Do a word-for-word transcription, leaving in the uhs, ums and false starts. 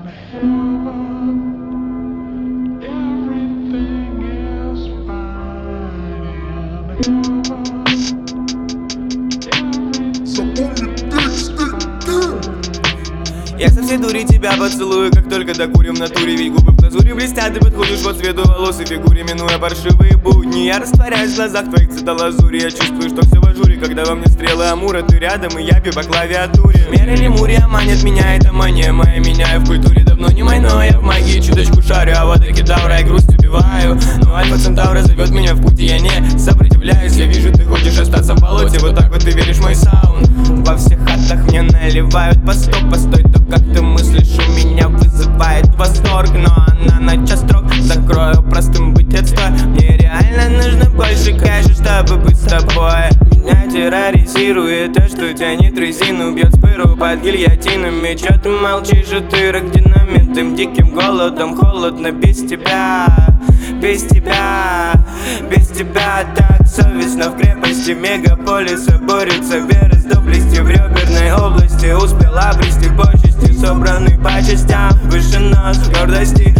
Я со всей дури тебя поцелую, как только докурим в натуре. Ведь губы в глазури блестят, ты подходишь по цвету волос и фигуре. Минуя паршивые будни, я растворяюсь в глазах твоих цветолазури. Я чувствую, что все в ажуре, когда во мне стрелы амура. Ты рядом, и я бью по клавиатуре. Меры лемурия манит меня, это мания моя. Меняю в культуре, давно не мой, но я в магии чуточку шарю. А вот кедавра и грусть убиваю. Но Альфа Центавра зовет меня в путь, и я не сопротивляюсь. Я вижу, ты хочешь остаться в болоте, вот так вот ты веришь в мой саунд. Во всех хатах мне наливают по сто, постой, то как ты мыслишь, у меня вызывает восторг. Но она на час строк, закрою простым быть отстой. Мне реально нужно больше кэша, чтобы быть с тобой. Меня терроризирует то, что тянет резину, бьет спыру под гильотинами. Чё ты молчишь, утырок динамитным диким голодом? Холодно без тебя, без тебя, без тебя. Так совестно в крепости мегаполиса борется вера с доблестью в реберной области. Успела обрести почести, собранный по частям, выше нос в гордости.